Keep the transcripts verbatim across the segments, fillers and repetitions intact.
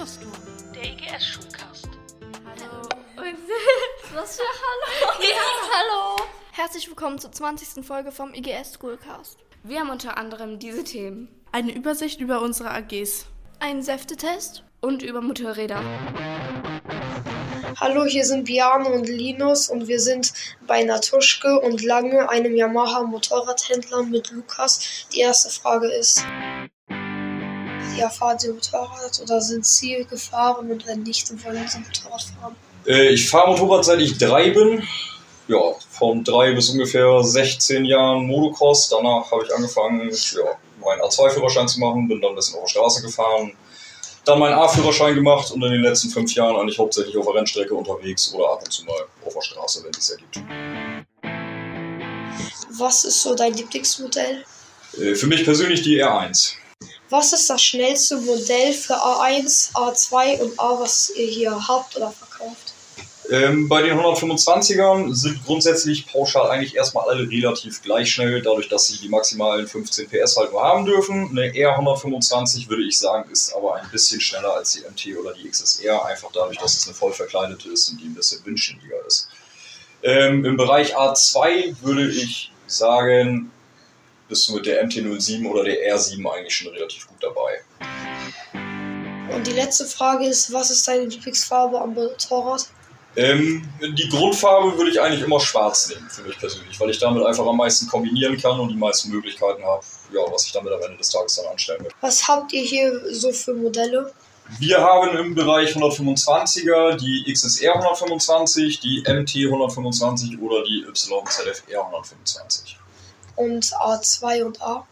Schulcast-Tour. Der I G S-Schulcast. Hallo. Was für Hallo? Ja, hallo. Herzlich willkommen zur zwanzigsten Folge vom I G S-Schulcast. Wir haben unter anderem diese Themen. Eine Übersicht über unsere A Gs. Einen Säftetest. Und über Motorräder. Hallo, hier sind Bjarne und Linus und wir sind bei Natuschke und Lange, einem Yamaha-Motorradhändler mit Lukas. Die erste Frage ist, ja, fahren Sie Motorrad oder sind Sie gefahren und wenn nicht, dann wollen Sie Motorrad fahren? Äh, ich fahre Motorrad, seit ich drei bin. Ja, von drei bis ungefähr sechzehn Jahren Motocross. Danach habe ich angefangen, ja, meinen A zwei Führerschein zu machen, bin dann ein bisschen auf der Straße gefahren. Dann meinen A-Führerschein gemacht und in den letzten fünf Jahren eigentlich hauptsächlich auf der Rennstrecke unterwegs oder ab und zu mal auf der Straße, wenn es es ergibt. Was ist so dein Lieblingsmodell? Äh, für mich persönlich die R eins. Was ist das schnellste Modell für A eins, A zwei und A, was ihr hier habt oder verkauft? Ähm, bei den hundertfünfundzwanzigern sind grundsätzlich pauschal eigentlich erstmal alle relativ gleich schnell, dadurch, dass sie die maximalen fünfzehn P S halt nur haben dürfen. Eine R hundertfünfundzwanzig, würde ich sagen, ist aber ein bisschen schneller als die M T oder die X S R, einfach dadurch, dass es eine voll verkleidete ist und die ein bisschen windschnittiger ist. Ähm, Im Bereich A zwei würde ich sagen, bist du mit der M T null sieben oder der R sieben eigentlich schon relativ gut dabei. Und die letzte Frage ist, was ist deine Lieblingsfarbe am Motorrad? Ähm, die Grundfarbe würde ich eigentlich immer schwarz nehmen, für mich persönlich, weil ich damit einfach am meisten kombinieren kann und die meisten Möglichkeiten habe, ja, was ich damit am Ende des Tages dann anstellen will. Was habt ihr hier so für Modelle? Wir haben im Bereich hundertfünfundzwanziger die X S R hundertfünfundzwanzig, die M T hundertfünfundzwanzig oder die Y Z F R hundertfünfundzwanzig. Und A zwei und A?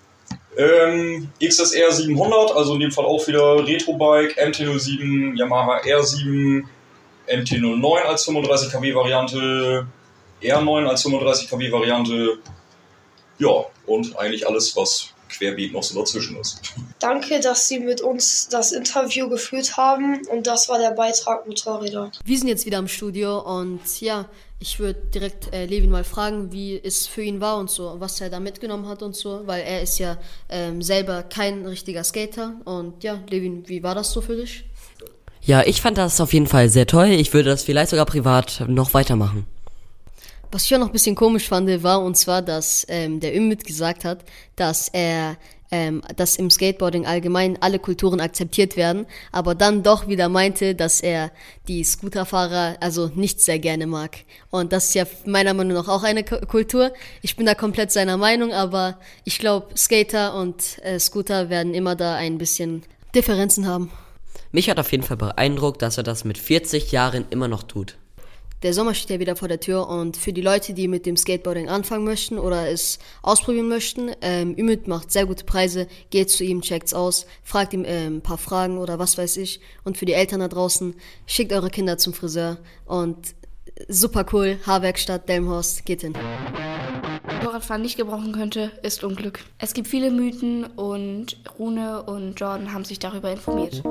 Ähm, X S R siebenhundert, also in dem Fall auch wieder Retrobike, M T null sieben, Yamaha R sieben, M T null neun als fünfunddreißig Kilowatt Variante, R neun als fünfunddreißig Kilowatt Variante, ja, und eigentlich alles, was querbeet noch so dazwischen ist. Danke, dass Sie mit uns das Interview geführt haben und das war der Beitrag Motorräder. Wir sind jetzt wieder im Studio und ja, ich würde direkt äh, Levin mal fragen, wie es für ihn war und so, was er da mitgenommen hat und so, weil er ist ja ähm, selber kein richtiger Skater und ja, Levin, wie war das so für dich? Ja, ich fand das auf jeden Fall sehr toll. Ich würde das vielleicht sogar privat noch weitermachen. Was ich auch noch ein bisschen komisch fand, war und zwar, dass ähm, der Ümit gesagt hat, dass er, ähm, dass im Skateboarding allgemein alle Kulturen akzeptiert werden, aber dann doch wieder meinte, dass er die Scooterfahrer also nicht sehr gerne mag. Und das ist ja meiner Meinung nach auch eine K- Kultur. Ich bin da komplett seiner Meinung, aber ich glaube, Skater und äh, Scooter werden immer da ein bisschen Differenzen haben. Mich hat auf jeden Fall beeindruckt, dass er das mit vierzig Jahren immer noch tut. Der Sommer steht ja wieder vor der Tür und für die Leute, die mit dem Skateboarding anfangen möchten oder es ausprobieren möchten, ähm, Ümit macht sehr gute Preise, geht zu ihm, checkt's aus, fragt ihm äh, ein paar Fragen oder was weiß ich. Und für die Eltern da draußen, schickt eure Kinder zum Friseur und super cool, Haarwerkstatt, Delmhorst, geht hin. Motorradfahren nicht gebrauchen könnte, ist Unglück. Es gibt viele Mythen und Rune und Jordan haben sich darüber informiert.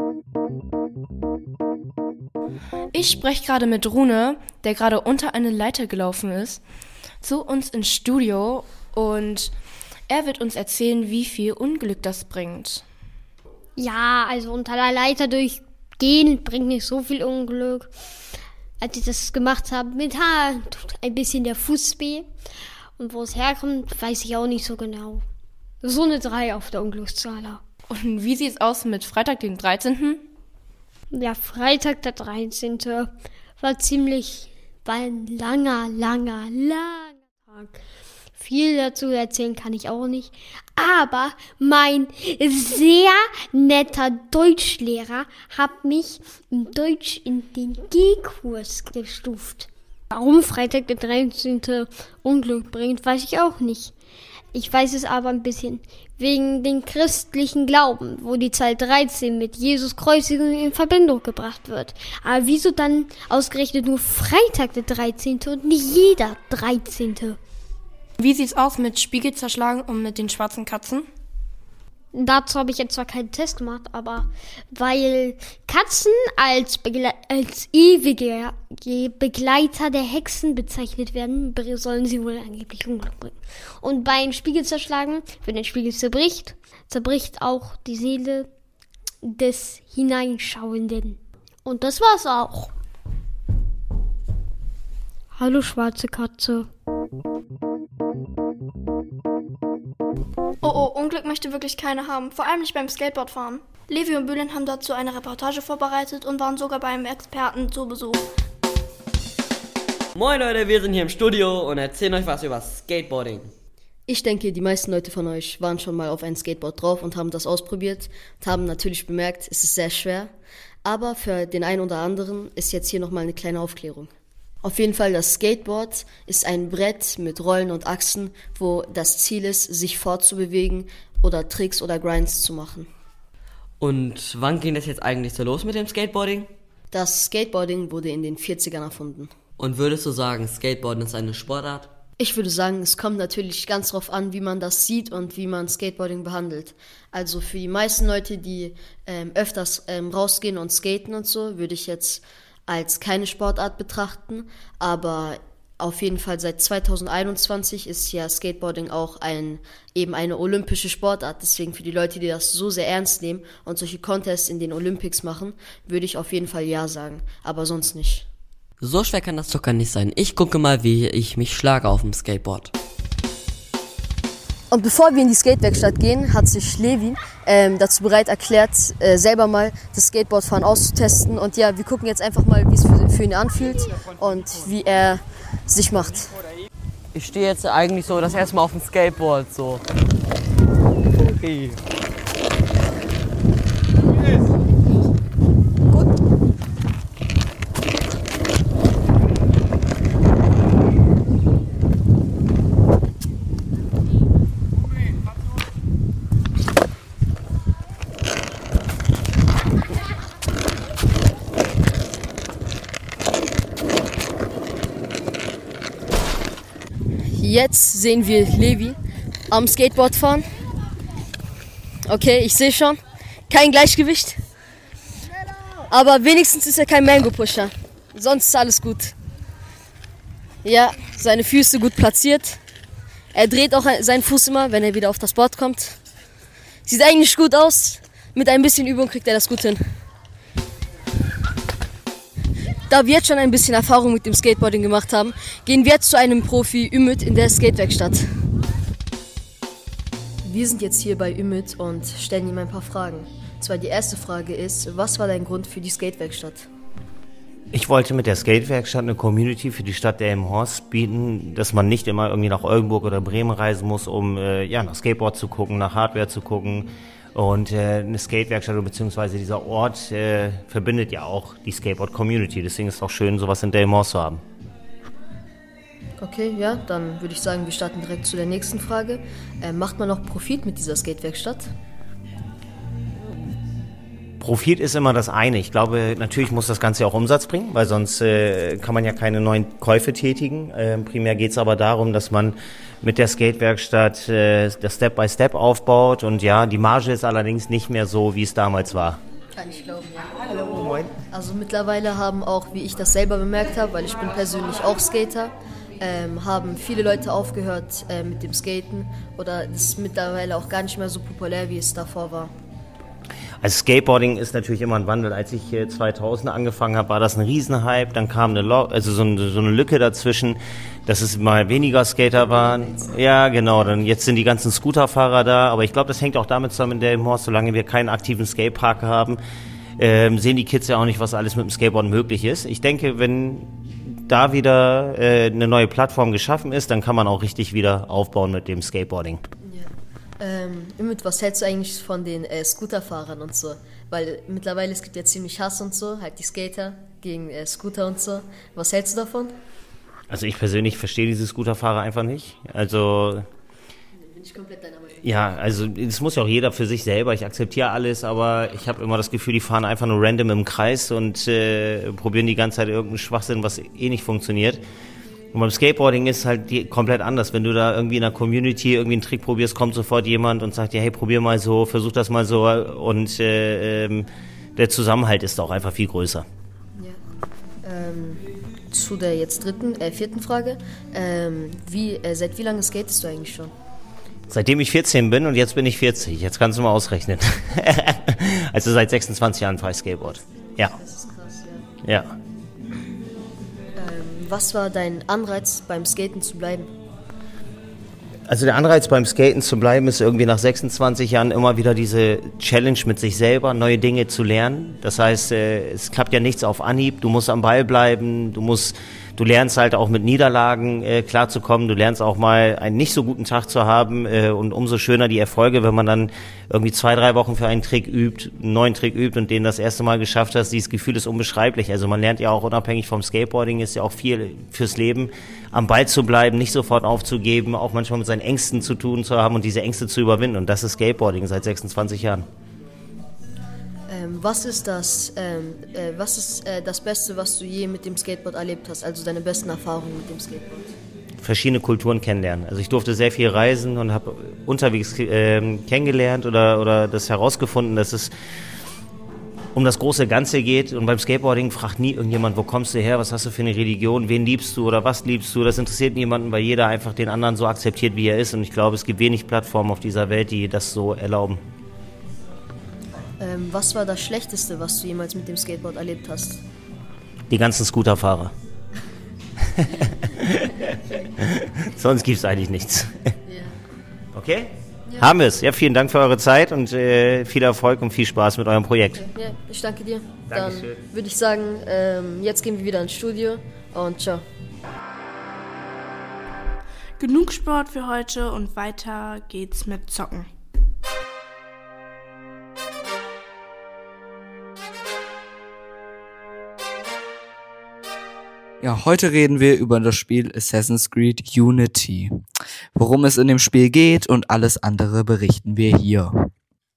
Ich spreche gerade mit Rune, der gerade unter eine Leiter gelaufen ist, zu uns ins Studio und er wird uns erzählen, wie viel Unglück das bringt. Ja, also unter der Leiter durchgehen bringt nicht so viel Unglück. Als ich das gemacht habe, mit Haar tut ein bisschen der Fuß weh. Und wo es herkommt, weiß ich auch nicht so genau. So eine drei auf der Unglücksskala. Und wie sieht es aus mit Freitag, den dreizehnten? Ja, Freitag, der dreizehnte war ziemlich, war ein langer, langer, langer Tag. Viel dazu erzählen kann ich auch nicht. Aber mein sehr netter Deutschlehrer hat mich im Deutsch in den G-Kurs gestuft. Warum Freitag der dreizehnte Unglück bringt, weiß ich auch nicht. Ich weiß es aber ein bisschen wegen dem christlichen Glauben, wo die Zahl dreizehn mit Jesus Kreuzigung in Verbindung gebracht wird. Aber wieso dann ausgerechnet nur Freitag der dreizehnte und nicht jeder dreizehnte? Wie sieht's aus mit Spiegel zerschlagen und mit den schwarzen Katzen? Dazu habe ich jetzt zwar keinen Test gemacht, aber weil Katzen als, Begle- als ewige Begleiter der Hexen bezeichnet werden, sollen sie wohl angeblich Unglück bringen. Und beim Spiegel zerschlagen, wenn der Spiegel zerbricht, zerbricht auch die Seele des Hineinschauenden. Und das war's auch. Hallo schwarze Katze. Oh oh, Unglück möchte wirklich keine haben, vor allem nicht beim Skateboardfahren. Levi und Bülent haben dazu eine Reportage vorbereitet und waren sogar beim Experten zu Besuch. Moin Leute, wir sind hier im Studio und erzählen euch was über Skateboarding. Ich denke, die meisten Leute von euch waren schon mal auf ein Skateboard drauf und haben das ausprobiert und haben natürlich bemerkt, es ist sehr schwer. Aber für den einen oder anderen ist jetzt hier nochmal eine kleine Aufklärung. Auf jeden Fall, das Skateboard ist ein Brett mit Rollen und Achsen, wo das Ziel ist, sich fortzubewegen oder Tricks oder Grinds zu machen. Und wann ging das jetzt eigentlich so los mit dem Skateboarding? Das Skateboarding wurde in den vierzigern erfunden. Und würdest du sagen, Skateboarden ist eine Sportart? Ich würde sagen, es kommt natürlich ganz drauf an, wie man das sieht und wie man Skateboarding behandelt. Also für die meisten Leute, die ähm, öfters ähm, rausgehen und skaten und so, würde ich jetzt als keine Sportart betrachten. Aber auf jeden Fall seit zweitausendeinundzwanzig ist ja Skateboarding auch ein, eben eine olympische Sportart. Deswegen für die Leute, die das so sehr ernst nehmen und solche Contests in den Olympics machen, würde ich auf jeden Fall ja sagen. Aber sonst nicht. So schwer kann das doch gar nicht sein. Ich gucke mal, wie ich mich schlage auf dem Skateboard. Und bevor wir in die Skatewerkstatt gehen, hat sich Levi ähm, dazu bereit erklärt, äh, selber mal das Skateboardfahren auszutesten. Und ja, wir gucken jetzt einfach mal, wie es für, für ihn anfühlt und wie er sich macht. Ich stehe jetzt eigentlich so das erste Mal auf dem Skateboard, so. Okay. Jetzt sehen wir Levi am Skateboard fahren. Okay, ich sehe schon, kein Gleichgewicht. Aber wenigstens ist er kein Mango-Pusher. Sonst ist alles gut. Ja, seine Füße gut platziert. Er dreht auch seinen Fuß immer, wenn er wieder auf das Board kommt. Sieht eigentlich gut aus. Mit ein bisschen Übung kriegt er das gut hin. Da wir jetzt schon ein bisschen Erfahrung mit dem Skateboarding gemacht haben, gehen wir jetzt zu einem Profi Ümit in der Skatewerkstatt. Wir sind jetzt hier bei Ümit und stellen ihm ein paar Fragen. Und zwar die erste Frage ist, was war dein Grund für die Skatewerkstatt? Ich wollte mit der Skatewerkstatt eine Community für die Stadt Delmenhorst bieten, dass man nicht immer irgendwie nach Oldenburg oder Bremen reisen muss, um äh, ja, nach Skateboard zu gucken, nach Hardware zu gucken. Und äh, eine Skatewerkstatt bzw. dieser Ort äh, verbindet ja auch die Skateboard-Community. Deswegen ist es auch schön, sowas in Delmenhorst zu haben. Okay, ja, dann würde ich sagen, wir starten direkt zu der nächsten Frage. Äh, macht man noch Profit mit dieser Skatewerkstatt? Profit ist immer das eine. Ich glaube, natürlich muss das Ganze auch Umsatz bringen, weil sonst äh, kann man ja keine neuen Käufe tätigen. Äh, primär geht es aber darum, dass man mit der Skatewerkstatt äh, das Step-by-Step aufbaut. Und ja, die Marge ist allerdings nicht mehr so, wie es damals war. Kann ich glauben, ja. Hallo, moin. Also mittlerweile haben auch, wie ich das selber bemerkt habe, weil ich bin persönlich auch Skater, ähm, haben viele Leute aufgehört äh, mit dem Skaten. Oder es ist mittlerweile auch gar nicht mehr so populär, wie es davor war. Also Skateboarding ist natürlich immer ein Wandel. Als ich äh, zweitausend angefangen habe, war das ein Riesenhype. Dann kam eine, Lo- also so, eine, so eine Lücke dazwischen, dass es mal weniger Skater waren. Ja, genau. Dann jetzt sind die ganzen Scooterfahrer da. Aber ich glaube, das hängt auch damit zusammen in Delmenhorst, solange wir keinen aktiven Skatepark haben, ähm, sehen die Kids ja auch nicht, was alles mit dem Skateboard möglich ist. Ich denke, wenn da wieder äh, eine neue Plattform geschaffen ist, dann kann man auch richtig wieder aufbauen mit dem Skateboarding. Ähm, Ümit, was hältst du eigentlich von den äh, Scooterfahrern und so? Weil mittlerweile es gibt ja ziemlich Hass und so, halt die Skater gegen äh, Scooter und so. Was hältst du davon? Also ich persönlich verstehe diese Scooterfahrer einfach nicht. Also bin ich komplett deiner Meinung. Ja, also das muss ja auch jeder für sich selber. Ich akzeptiere alles, aber ich habe immer das Gefühl, die fahren einfach nur random im Kreis und äh, probieren die ganze Zeit irgendeinen Schwachsinn, was eh nicht funktioniert. Und beim Skateboarding ist halt die, komplett anders. Wenn du da irgendwie in der Community irgendwie einen Trick probierst, kommt sofort jemand und sagt dir, hey, probier mal so, versuch das mal so. Und äh, ähm, der Zusammenhalt ist auch einfach viel größer. Ja. Ähm, zu der jetzt dritten, äh, vierten Frage. Ähm, wie, äh, seit wie lange skatest du eigentlich schon? Seitdem ich vierzehn bin und jetzt bin ich vierzig. Jetzt kannst du mal ausrechnen. Also seit sechsundzwanzig Jahren fahre ich Skateboard. Ja. Das ist krass, ja. Ja. Ähm, was war dein Anreiz, beim Skaten zu bleiben? Also der Anreiz beim Skaten zu bleiben ist irgendwie nach sechsundzwanzig Jahren immer wieder diese Challenge mit sich selber, neue Dinge zu lernen. Das heißt, es klappt ja nichts auf Anhieb, du musst am Ball bleiben, du musst, du lernst halt auch mit Niederlagen äh, klarzukommen, du lernst auch mal einen nicht so guten Tag zu haben äh, und umso schöner die Erfolge, wenn man dann irgendwie zwei, drei Wochen für einen Trick übt, einen neuen Trick übt und den das erste Mal geschafft hast, dieses Gefühl ist unbeschreiblich. Also man lernt ja auch unabhängig vom Skateboarding, ist ja auch viel fürs Leben, am Ball zu bleiben, nicht sofort aufzugeben, auch manchmal mit seinen Ängsten zu tun zu haben und diese Ängste zu überwinden. Und das ist Skateboarding seit sechsundzwanzig Jahren. Ähm, was ist das, ähm, äh, was ist äh, das Beste, was du je mit dem Skateboard erlebt hast? Also deine besten Erfahrungen mit dem Skateboard? Verschiedene Kulturen kennenlernen. Also ich durfte sehr viel reisen und habe unterwegs äh, kennengelernt oder, oder das herausgefunden, dass es um das große Ganze geht. Und beim Skateboarding fragt nie irgendjemand, wo kommst du her, was hast du für eine Religion, wen liebst du oder was liebst du. Das interessiert niemanden, weil jeder einfach den anderen so akzeptiert, wie er ist. Und ich glaube, es gibt wenig Plattformen auf dieser Welt, die das so erlauben. Ähm, was war das Schlechteste, was du jemals mit dem Skateboard erlebt hast? Die ganzen Scooterfahrer. Sonst gibt es eigentlich nichts. Okay? Ja. Haben wir es. Ja, vielen Dank für eure Zeit und äh, viel Erfolg und viel Spaß mit eurem Projekt. Ja, ich danke dir. Dankeschön. Dann würde ich sagen, ähm, jetzt gehen wir wieder ins Studio und ciao. Genug Sport für heute und weiter geht's mit Zocken. Ja, heute reden wir über das Spiel Assassin's Creed Unity. Worum es in dem Spiel geht und alles andere berichten wir hier.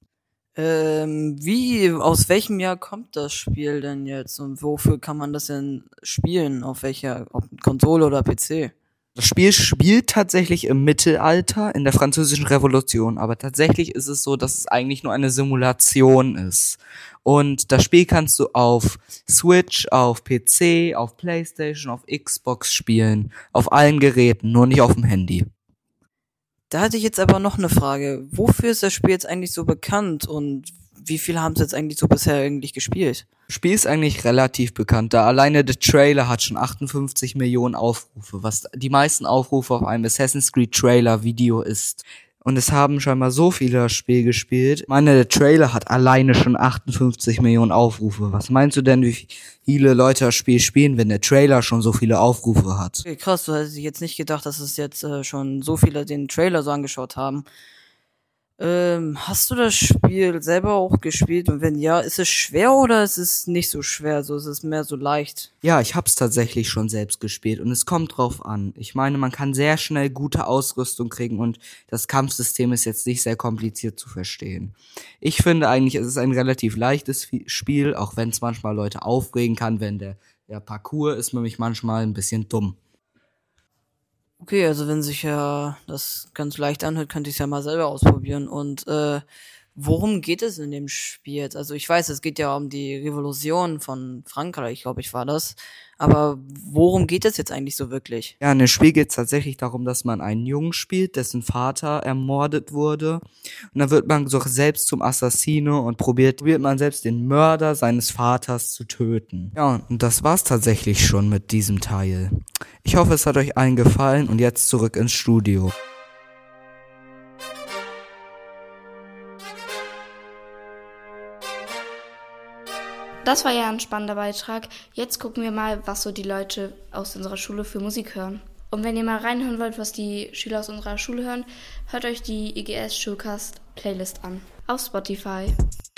Ähm, wie, aus welchem Jahr kommt das Spiel denn jetzt und wofür kann man das denn spielen? Auf welcher, auf Konsole oder P C? Das Spiel spielt tatsächlich im Mittelalter, in der Französischen Revolution, aber tatsächlich ist es so, dass es eigentlich nur eine Simulation ist. Und das Spiel kannst du auf Switch, auf P C, auf PlayStation, auf Xbox spielen, auf allen Geräten, nur nicht auf dem Handy. Da hatte ich jetzt aber noch eine Frage. Wofür ist das Spiel jetzt eigentlich so bekannt und wie viel haben sie jetzt eigentlich so bisher eigentlich gespielt? Das Spiel ist eigentlich relativ bekannt, da alleine der Trailer hat schon achtundfünfzig Millionen Aufrufe, was die meisten Aufrufe auf einem Assassin's Creed Trailer Video ist. Und es haben scheinbar so viele das Spiel gespielt. Ich meine, der Trailer hat alleine schon achtundfünfzig Millionen Aufrufe. Was meinst du denn, wie viele Leute das Spiel spielen, wenn der Trailer schon so viele Aufrufe hat? Okay, krass, du hättest jetzt nicht gedacht, dass es jetzt äh, schon so viele den Trailer so angeschaut haben. Ähm, hast du das Spiel selber auch gespielt? Und wenn ja, ist es schwer oder ist es nicht so schwer? So ist es mehr so leicht? Ja, ich hab's tatsächlich schon selbst gespielt und es kommt drauf an. Ich meine, man kann sehr schnell gute Ausrüstung kriegen und das Kampfsystem ist jetzt nicht sehr kompliziert zu verstehen. Ich finde eigentlich, es ist ein relativ leichtes Spiel, auch wenn es manchmal Leute aufregen kann, wenn der, der Parcours ist nämlich manchmal ein bisschen dumm. Okay, also wenn sich ja das ganz leicht anhört, könnte ich es ja mal selber ausprobieren. Und äh, worum geht es in dem Spiel jetzt? Also ich weiß, es geht ja um die Revolution von Frankreich, glaube ich, war das. Aber worum geht es jetzt eigentlich so wirklich? Ja, in dem Spiel geht es tatsächlich darum, dass man einen Jungen spielt, dessen Vater ermordet wurde. Und dann wird man so selbst zum Assassino und probiert, probiert man selbst den Mörder seines Vaters zu töten. Ja, und das war's tatsächlich schon mit diesem Teil. Ich hoffe, es hat euch allen gefallen und jetzt zurück ins Studio. Das war ja ein spannender Beitrag. Jetzt gucken wir mal, was so die Leute aus unserer Schule für Musik hören. Und wenn ihr mal reinhören wollt, was die Schüler aus unserer Schule hören, hört euch die I G S Schulcast Playlist an. Auf Spotify.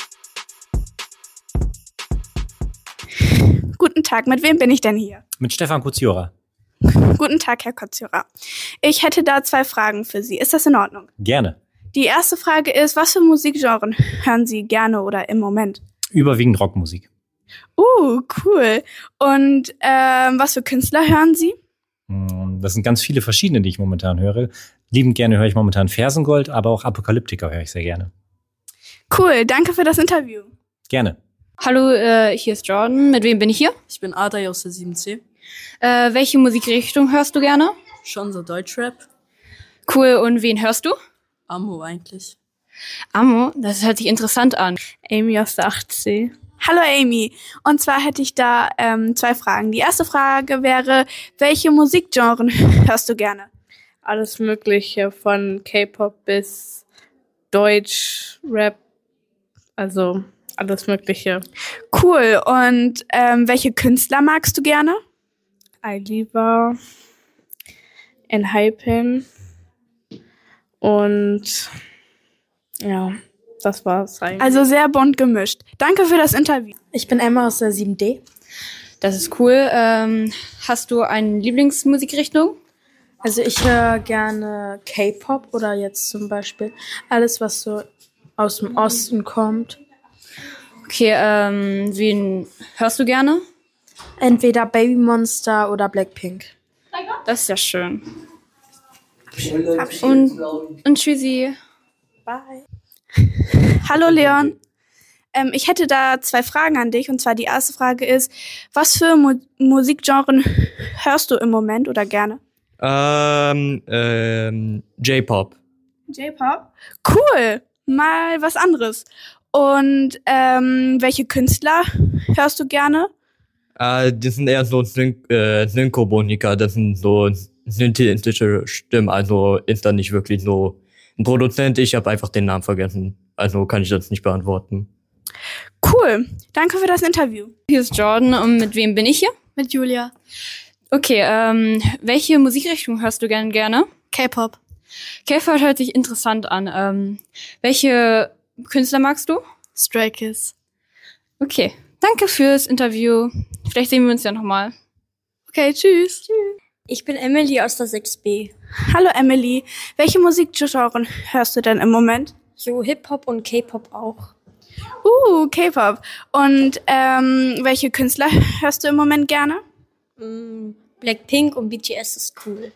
Guten Tag, mit wem bin ich denn hier? Mit Stefan Koziora. Guten Tag, Herr Koziora. Ich hätte da zwei Fragen für Sie. Ist das in Ordnung? Gerne. Die erste Frage ist, was für Musikgenren hören Sie gerne oder im Moment? Überwiegend Rockmusik. Uh, cool. Und ähm, was für Künstler hören Sie? Das sind ganz viele verschiedene, die ich momentan höre. Liebend gerne höre ich momentan Fersengold, aber auch Apokalyptiker höre ich sehr gerne. Cool, danke für das Interview. Gerne. Hallo, äh, hier ist Jordan. Mit wem bin ich hier? Ich bin Adai aus der sieben C. Äh, welche Musikrichtung hörst du gerne? Schon so Deutschrap. Cool, und wen hörst du? Amo eigentlich. Amo, das hört sich interessant an. Amy aus der acht C. Hallo Amy. Und zwar hätte ich da ähm, zwei Fragen. Die erste Frage wäre, welche Musikgenren hörst du gerne? Alles Mögliche, von K-Pop bis Deutsch, Rap, also alles Mögliche. Cool. Und ähm, welche Künstler magst du gerne? Aliva, Enhypen und ja, das war's eigentlich. Also sehr bunt gemischt. Danke für das Interview. Ich bin Emma aus der sieben D. Das ist cool. Ähm, hast du eine Lieblingsmusikrichtung? Also ich höre gerne K-Pop oder jetzt zum Beispiel alles, was so aus dem Osten kommt. Okay, ähm, wen hörst du gerne? Entweder Baby Monster oder Blackpink. Das ist ja schön. Und, und tschüssi. Bye. Hallo Leon. Ähm, ich hätte da zwei Fragen an dich. Und zwar die erste Frage ist, was für Mu- Musikgenren hörst du im Moment oder gerne? Ähm, ähm, J-Pop. J-Pop? Cool. Mal was anderes. Und ähm, welche Künstler hörst du gerne? Äh, das sind eher so Syn- äh, Synchrobonika, das sind so synthetische Stimmen, also ist da nicht wirklich so ein Produzent. Ich habe einfach den Namen vergessen, also kann ich das nicht beantworten. Cool. Danke für das Interview. Hier ist Jordan und mit wem bin ich hier? Mit Julia. Okay, ähm, welche Musikrichtung hörst du gern gerne? K-Pop. K-Pop hört sich interessant an. Ähm, welche Künstler magst du? Stray Kids. Okay, danke fürs Interview. Vielleicht sehen wir uns ja nochmal. Okay, tschüss. Tschüss. Ich bin Emily aus der sechs B. Hallo Emily. Welche Musikgenren hörst du denn im Moment? Jo, Hip-Hop und K-Pop auch. Uh, K-Pop. Und ähm, welche Künstler hörst du im Moment gerne? Mm, Blackpink und B T S ist cool.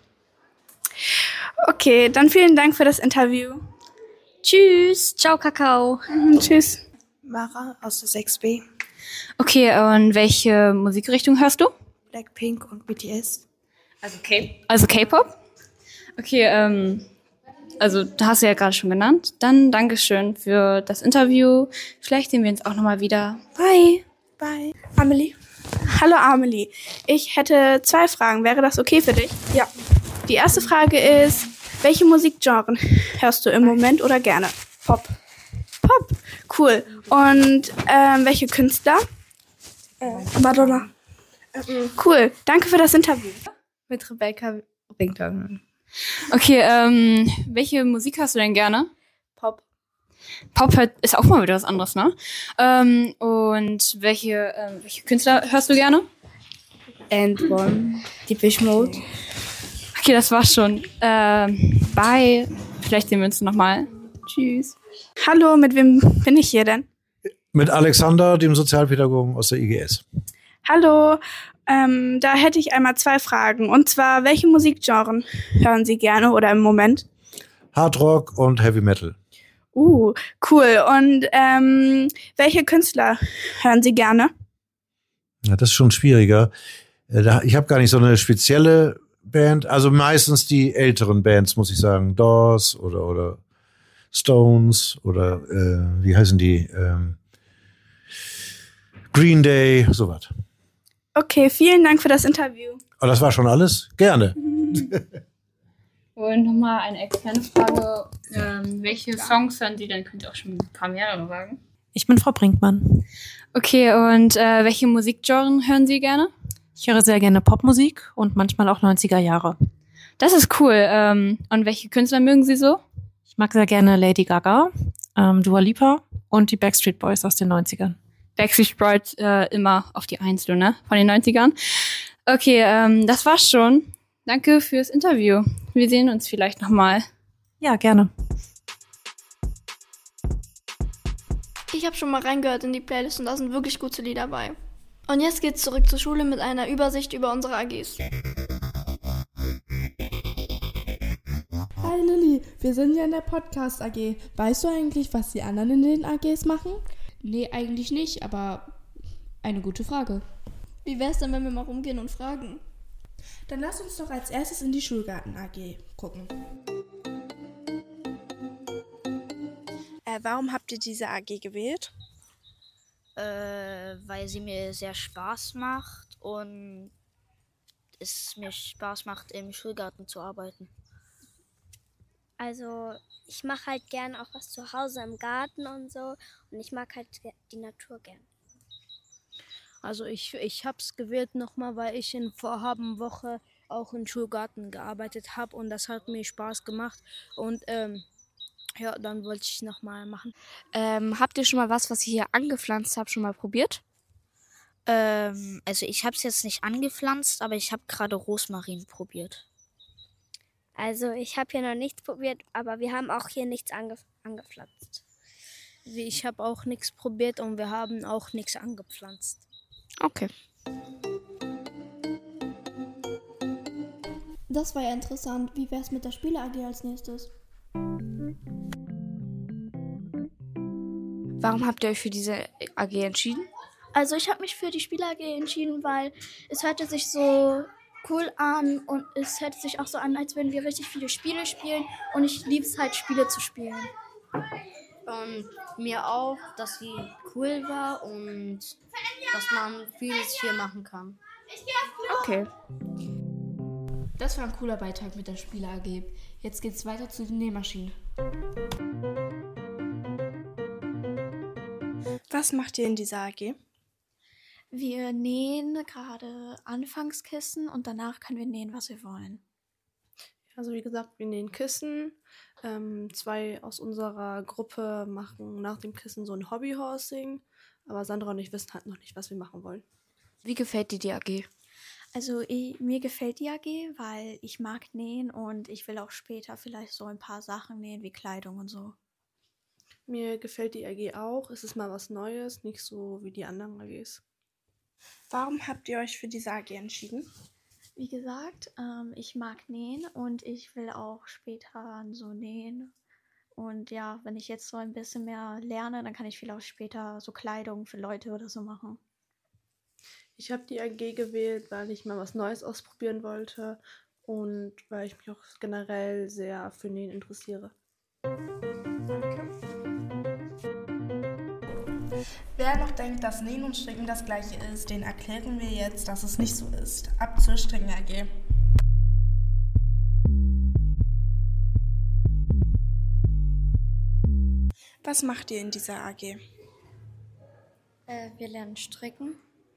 Okay, dann vielen Dank für das Interview. Tschüss. Ciao, Kakao. Mhm, tschüss. Mara aus der sechs B. Okay, und welche Musikrichtung hörst du? Blackpink und B T S. Also K- also K-Pop? Okay, ähm, also da hast du ja gerade schon genannt. Dann Dankeschön für das Interview. Vielleicht sehen wir uns auch nochmal wieder. Bye. Bye. Amelie. Hallo Amelie. Ich hätte zwei Fragen. Wäre das okay für dich? Ja. Die erste Frage ist, welche Musikgenren hörst du im Moment oder gerne? Pop. Pop. Cool. Und ähm, welche Künstler? Äh, Madonna. Cool. Danke für das Interview. Mit Rebecca Rington. Okay, ähm, welche Musik hast du denn gerne? Pop. Pop hört, ist auch mal wieder was anderes, ne? Ähm, und welche, ähm, welche Künstler hörst du gerne? And One. Depeche Mode. Okay, das war's schon. Ähm, bye. Vielleicht sehen wir uns nochmal. Tschüss. Hallo, mit wem bin ich hier denn? Mit Alexander, dem Sozialpädagogen aus der I G S. Hallo, ähm, da hätte ich einmal zwei Fragen. Und zwar, welche Musikgenren hören Sie gerne oder im Moment? Hard Rock und Heavy Metal. Uh, cool. Und ähm, welche Künstler hören Sie gerne? Ja, das ist schon schwieriger. Ich habe gar nicht so eine spezielle Band. Also meistens die älteren Bands, muss ich sagen. Doors oder oder Stones oder äh, wie heißen die? Ähm, Green Day, sowas. Okay, vielen Dank für das Interview. Aber das war schon alles? Gerne. Und nochmal eine externe Frage. Ähm, welche Songs hören Sie denn? Könnt ihr auch schon ein paar mehrere sagen. Ich bin Frau Brinkmann. Okay, und äh, welche Musikgenren hören Sie gerne? Ich höre sehr gerne Popmusik und manchmal auch neunziger Jahre. Das ist cool. Ähm, und welche Künstler mögen Sie so? Ich mag sehr gerne Lady Gaga, ähm, Dua Lipa und die Backstreet Boys aus den neunzigern. Backstreet Boys äh, immer auf die Eins, du, ne? Von den neunzigern. Okay, ähm, das war's schon. Danke fürs Interview. Wir sehen uns vielleicht nochmal. Ja, gerne. Ich habe schon mal reingehört in die Playlist und da sind wirklich gute Lieder dabei. Und jetzt geht's zurück zur Schule mit einer Übersicht über unsere A Gs. Hi Lilly, wir sind ja in der Podcast A G. Weißt du eigentlich, was die anderen in den A Gs machen? Nee, eigentlich nicht, aber eine gute Frage. Wie wär's denn, wenn wir mal rumgehen und fragen? Dann lass uns doch als erstes in die Schulgarten A G gucken. Äh, warum habt ihr diese A G gewählt? Äh, weil sie mir sehr Spaß macht und es mir Spaß macht, im Schulgarten zu arbeiten. Also ich mache halt gern auch was zu Hause im Garten und so und ich mag halt die Natur gern. Also ich, ich habe es gewählt nochmal, weil ich in Vorhabenwoche auch im Schulgarten gearbeitet habe und das hat mir Spaß gemacht und ähm, ja, dann wollte ich nochmal machen. Ähm, habt ihr schon mal was, was ihr hier angepflanzt habt, schon mal probiert? Ähm, also ich habe es jetzt nicht angepflanzt, aber ich habe gerade Rosmarin probiert. Also ich habe hier noch nichts probiert, aber wir haben auch hier nichts ange angepflanzt. Ich habe auch nichts probiert und wir haben auch nichts angepflanzt. Okay. Das war ja interessant. Wie wär's mit der Spiele-A G als nächstes? Warum habt ihr euch für diese A G entschieden? Also ich habe mich für die Spiele-A G entschieden, weil es hörte sich so cool an und es hört sich auch so an, als würden wir richtig viele Spiele spielen und ich liebe es halt, Spiele zu spielen. Und mir auch, dass sie cool war und dass man vieles hier machen kann. Okay. Das war ein cooler Beitrag mit der Spiele-A G. Jetzt geht's weiter zu den Nähmaschinen. Was macht ihr in dieser A G? Wir nähen gerade Anfangskissen und danach können wir nähen, was wir wollen. Also wie gesagt, wir nähen Kissen. Ähm, zwei aus unserer Gruppe machen nach dem Kissen so ein Hobbyhorsing. Aber Sandra und ich wissen halt noch nicht, was wir machen wollen. Wie gefällt dir die A G? Also ich, mir gefällt die A G, weil ich mag nähen und ich will auch später vielleicht so ein paar Sachen nähen, wie Kleidung und so. Mir gefällt die A G auch. Es ist mal was Neues, nicht so wie die anderen A Gs. Warum habt ihr euch für diese A G entschieden? Wie gesagt, ähm, ich mag nähen und ich will auch später so nähen. Und ja, wenn ich jetzt so ein bisschen mehr lerne, dann kann ich vielleicht auch später so Kleidung für Leute oder so machen. Ich habe die A G gewählt, weil ich mal was Neues ausprobieren wollte und weil ich mich auch generell sehr für Nähen interessiere. Danke. Wer noch denkt, dass Nähen und Stricken das gleiche ist, den erklären wir jetzt, dass es nicht so ist. Ab zur Stricken-A G. Was macht ihr in dieser A G? Äh, wir lernen stricken.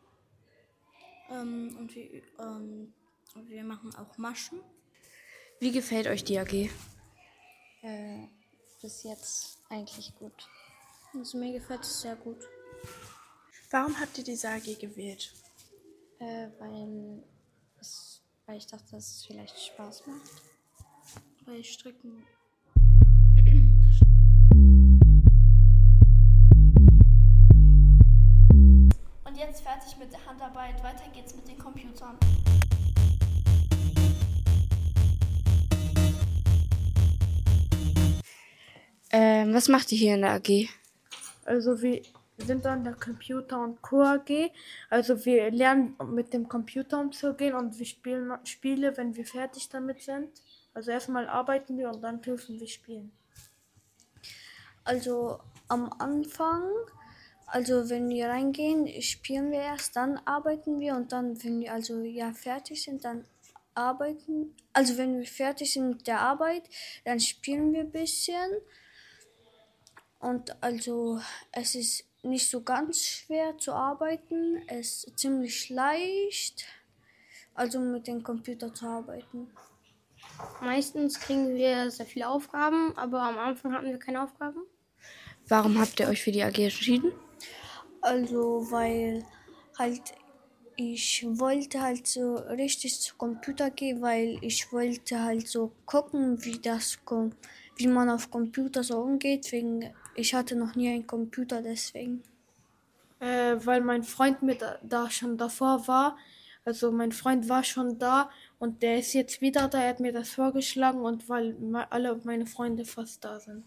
Ähm, und wir, ähm, wir machen auch Maschen. Wie gefällt euch die A G? Äh, bis jetzt eigentlich gut. Also mir gefällt es sehr gut. Warum habt ihr diese A G gewählt? Äh, weil, es, weil ich dachte, dass es vielleicht Spaß macht. Weil Stricken. Und jetzt fertig mit der Handarbeit. Weiter geht's mit den Computern. Ähm, was macht ihr hier in der A G? Also wir sind an der Computer- und Co-A G. Also wir lernen mit dem Computer umzugehen und wir spielen Spiele, wenn wir fertig damit sind. Also erstmal arbeiten wir und dann dürfen wir spielen. Also am Anfang, also wenn wir reingehen, spielen wir erst, dann arbeiten wir und dann, wenn wir also ja fertig sind, dann arbeiten. Also wenn wir fertig sind mit der Arbeit, dann spielen wir ein bisschen. Und also es ist nicht so ganz schwer zu arbeiten, es ist ziemlich leicht, also mit dem Computer zu arbeiten. Meistens kriegen wir sehr viele Aufgaben, aber am Anfang hatten wir keine Aufgaben. Warum habt ihr euch für die A G entschieden? Also weil halt ich wollte halt so richtig zu Computer gehen, weil ich wollte halt so gucken, wie das wie man auf Computer so umgeht, wegen ich hatte noch nie einen Computer, deswegen. Äh, weil mein Freund mit da schon davor war. Also mein Freund war schon da und der ist jetzt wieder da. Er hat mir das vorgeschlagen und weil alle meine Freunde fast da sind.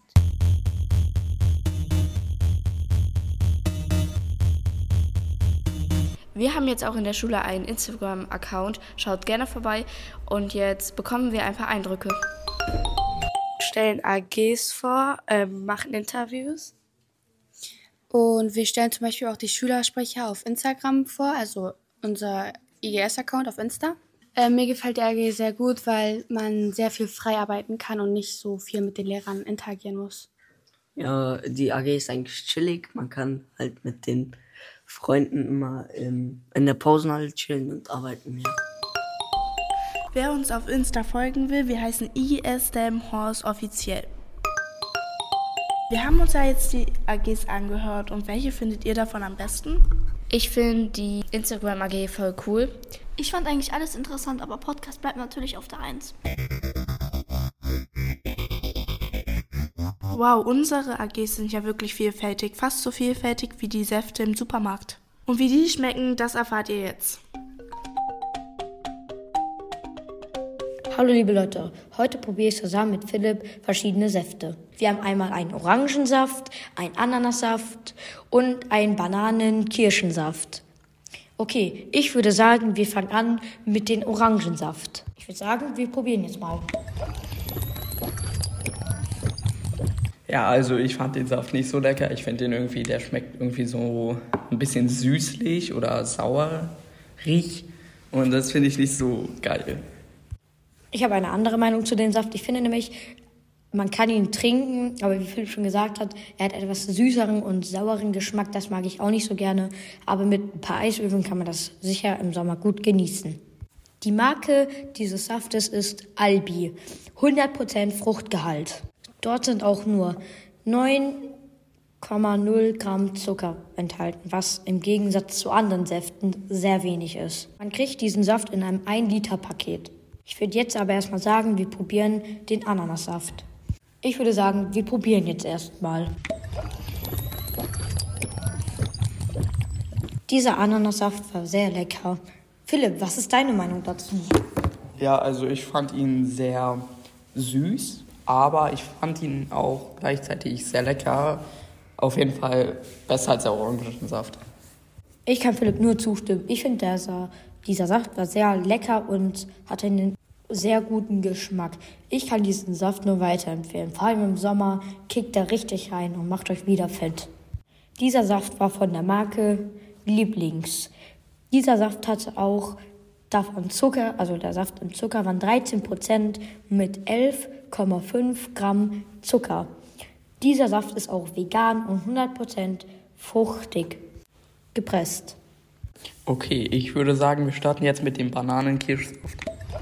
Wir haben jetzt auch in der Schule einen Instagram-Account. Schaut gerne vorbei und jetzt bekommen wir ein paar Eindrücke. stellen A Gs vor, ähm, machen Interviews. Und wir stellen zum Beispiel auch die Schülersprecher auf Instagram vor, also unser I G S-Account auf Insta. Äh, mir gefällt die A G sehr gut, weil man sehr viel frei arbeiten kann und nicht so viel mit den Lehrern interagieren muss. Ja, die A G ist eigentlich chillig. Man kann halt mit den Freunden immer ähm, in der Pause halt chillen und arbeiten. Ja. Wer uns auf Insta folgen will, wir heißen I G S Delmenhorst offiziell. Wir haben uns ja jetzt die A Gs angehört und welche findet ihr davon am besten? Ich finde die Instagram A G voll cool. Ich fand eigentlich alles interessant, aber Podcast bleibt natürlich auf der Eins. Wow, unsere A Gs sind ja wirklich vielfältig, fast so vielfältig wie die Säfte im Supermarkt. Und wie die schmecken, das erfahrt ihr jetzt. Hallo liebe Leute, heute probiere ich zusammen mit Philipp verschiedene Säfte. Wir haben einmal einen Orangensaft, einen Ananassaft und einen Bananen-Kirschensaft. Okay, ich würde sagen, wir fangen an mit dem Orangensaft. Ich würde sagen, wir probieren jetzt mal. Ja, also ich fand den Saft nicht so lecker. Ich finde den irgendwie, der schmeckt irgendwie so ein bisschen süßlich oder sauerig. Und das finde ich nicht so geil. Ich habe eine andere Meinung zu dem Saft. Ich finde nämlich, man kann ihn trinken, aber wie Philipp schon gesagt hat, er hat etwas süßeren und saueren Geschmack. Das mag ich auch nicht so gerne. Aber mit ein paar Eiswürfeln kann man das sicher im Sommer gut genießen. Die Marke dieses Saftes ist Albi. hundert Prozent Fruchtgehalt. Dort sind auch nur neun Komma null Gramm Zucker enthalten, was im Gegensatz zu anderen Säften sehr wenig ist. Man kriegt diesen Saft in einem ein Liter Paket. Ich würde jetzt aber erstmal sagen, wir probieren den Ananassaft. Ich würde sagen, wir probieren jetzt erstmal. Dieser Ananassaft war sehr lecker. Philipp, was ist deine Meinung dazu? Ja, also ich fand ihn sehr süß, aber ich fand ihn auch gleichzeitig sehr lecker. Auf jeden Fall besser als der Orangensaft. Ich kann Philipp nur zustimmen. Ich finde, dieser Saft war sehr lecker und hatte einen sehr guten Geschmack. Ich kann diesen Saft nur weiterempfehlen. Vor allem im Sommer kickt er richtig rein und macht euch wieder fett. Dieser Saft war von der Marke Lieblings. Dieser Saft hatte auch davon Zucker, also der Saft im Zucker waren dreizehn Prozent mit elf Komma fünf Gramm Zucker. Dieser Saft ist auch vegan und hundert Prozent fruchtig gepresst. Okay, ich würde sagen, wir starten jetzt mit dem Bananenkirschsaft.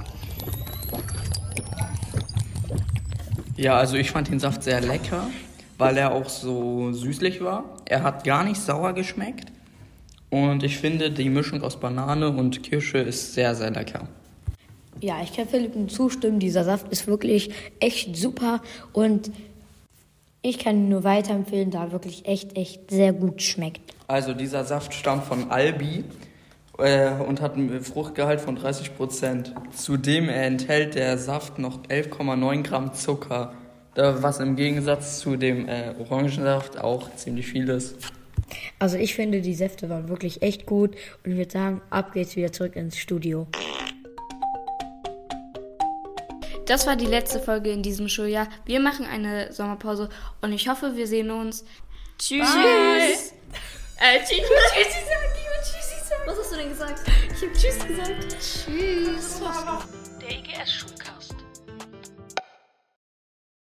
Ja, also ich fand den Saft sehr lecker, weil er auch so süßlich war. Er hat gar nicht sauer geschmeckt. Und ich finde, die Mischung aus Banane und Kirsche ist sehr, sehr lecker. Ja, ich kann Philipp zustimmen. Dieser Saft ist wirklich echt super. Und ich kann ihn nur weiterempfehlen, da er wirklich echt, echt sehr gut schmeckt. Also dieser Saft stammt von Albi äh, und hat einen Fruchtgehalt von dreißig Prozent. Zudem enthält der Saft noch elf Komma neun Gramm Zucker, was im Gegensatz zu dem äh, Orangensaft auch ziemlich viel ist. Also ich finde, die Säfte waren wirklich echt gut und ich würde sagen, ab geht's wieder zurück ins Studio. Das war die letzte Folge in diesem Schuljahr. Wir machen eine Sommerpause und ich hoffe, wir sehen uns. Tschüss. Tschüss. Äh, tschüss. Tschüss sagen, ich will Tschüss sagen. Was hast du denn gesagt? Ich hab Tschüss gesagt. Tschüss. Der I G S-Schulcast.